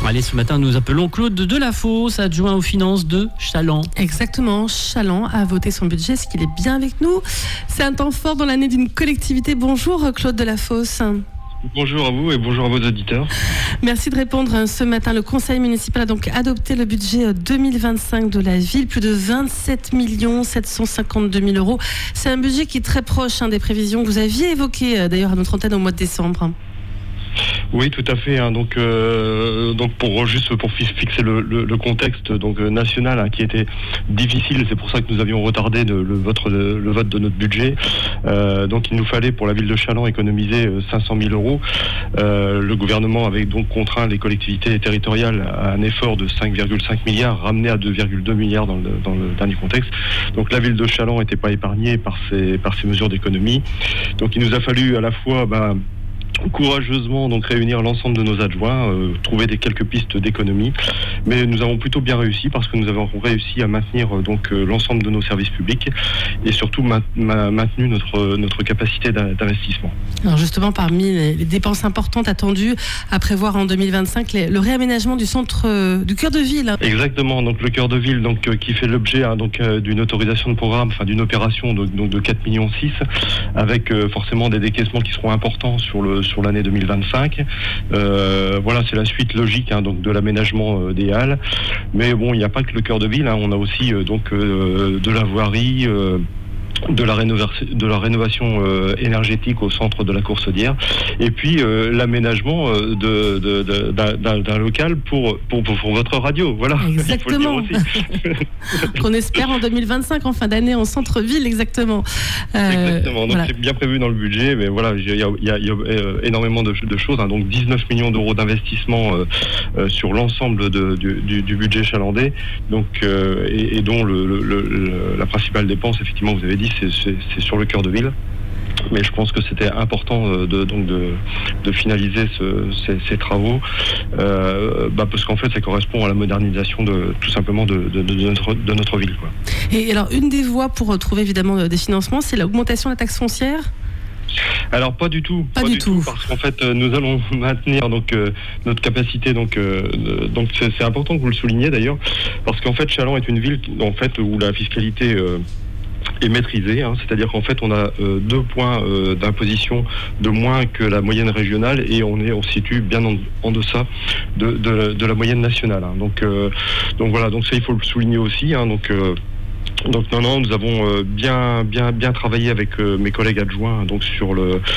Allez, ce matin, nous appelons Claude Delafosse, adjoint aux finances de Chaland. Exactement, Chaland a voté son budget, est-ce qu'il est bien avec nous? C'est un temps fort dans l'année d'une collectivité. Bonjour Claude Delafosse. Bonjour à vous et bonjour à vos auditeurs. Merci de répondre ce matin. Le conseil municipal a donc adopté le budget 2025 de la ville, plus de 27 752 000 euros. C'est un budget qui est très proche des prévisions que vous aviez évoquées d'ailleurs à notre antenne au mois de décembre. Oui, tout à fait. Donc pour fixer le contexte national qui était difficile, c'est pour ça que nous avions retardé le vote de notre budget. Donc il nous fallait pour la ville de Chaland économiser 500 000 euros. Le gouvernement avait donc contraint les collectivités territoriales à un effort de 5,5 milliards, ramené à 2,2 milliards dans le dernier contexte. Donc la ville de Chaland n'était pas épargnée par ces mesures d'économie. Donc il nous a fallu à la fois courageusement réunir l'ensemble de nos adjoints, trouver quelques pistes d'économie, mais nous avons plutôt bien réussi parce que nous avons réussi à maintenir l'ensemble de nos services publics et surtout maintenu notre capacité d'investissement. Alors justement, parmi les dépenses importantes attendues à prévoir en 2025, le réaménagement du centre du cœur de ville. Exactement, donc le cœur de ville qui fait l'objet d'une autorisation de programme, d'une opération de 4,6 millions avec forcément des décaissements qui seront importants sur l'année 2025. C'est la suite logique de l'aménagement des halles. Mais bon, il n'y a pas que le cœur de ville, on a aussi de la voirie, de la rénovation énergétique au centre de la Courcedière, et puis l'aménagement d'un local pour votre radio. Voilà. Exactement. Il faut le dire aussi. Qu'on espère en 2025, en fin d'année, en centre-ville, exactement. Exactement. Donc c'est bien prévu dans le budget, mais voilà, il y a énormément de choses. Donc 19 millions d'euros d'investissement sur l'ensemble du budget chalandais. Donc et dont la principale dépense, effectivement, vous avez dit, c'est sur le cœur de ville. Mais je pense que c'était important de finaliser ces travaux parce qu'en fait ça correspond à la modernisation tout simplement de notre ville, quoi. Et alors une des voies pour trouver évidemment des financements, c'est l'augmentation de la taxe foncière? Alors pas du tout, parce qu'en fait nous allons maintenir notre capacité, c'est important que vous le souligniez d'ailleurs, parce qu'en fait Chaland est une ville où la fiscalité est maîtrisée, c'est-à-dire qu'en fait on a 2 points d'imposition de moins que la moyenne régionale et on se situe bien en deçà de la moyenne nationale. Donc ça il faut le souligner aussi. Donc nous avons bien travaillé avec mes collègues adjoints sur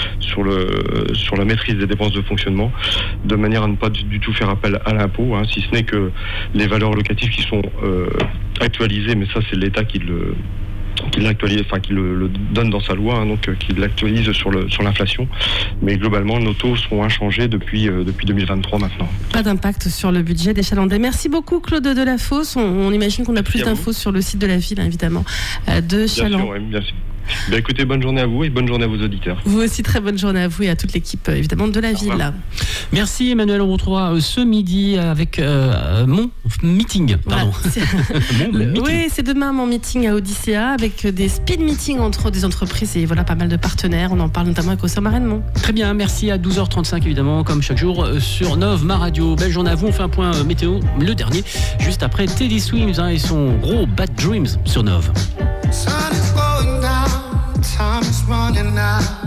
la maîtrise des dépenses de fonctionnement, de manière à ne pas du tout faire appel à l'impôt, si ce n'est que les valeurs locatives qui sont actualisées, mais ça c'est l'État qui l'actualise, qui le donne dans sa loi, qui l'actualise sur l'inflation. Mais globalement, nos taux sont inchangés depuis 2023 maintenant. Pas d'impact sur le budget des Chalandais. Merci beaucoup Claude Delafosse. On imagine qu'on a plus d'infos sur le site de la ville, évidemment, de Chaland. Bien sûr. Écoutez, bonne journée à vous et bonne journée à vos auditeurs. Vous aussi, très bonne journée à vous et à toute l'équipe, évidemment, de la ville. Merci Emmanuel, on vous retrouvera ce midi avec mon meeting. Pardon. Oui, c'est demain mon meeting à Odyssea avec des speed meetings entre des entreprises et pas mal de partenaires. On en parle notamment avec Osama Rennemont. Très bien, merci à 12h35 évidemment, comme chaque jour sur Nov, ma radio. Belle journée à vous, on fait un point météo, le dernier, juste après Teddy Swims et son gros Bad Dreams sur Nov. Time is running out.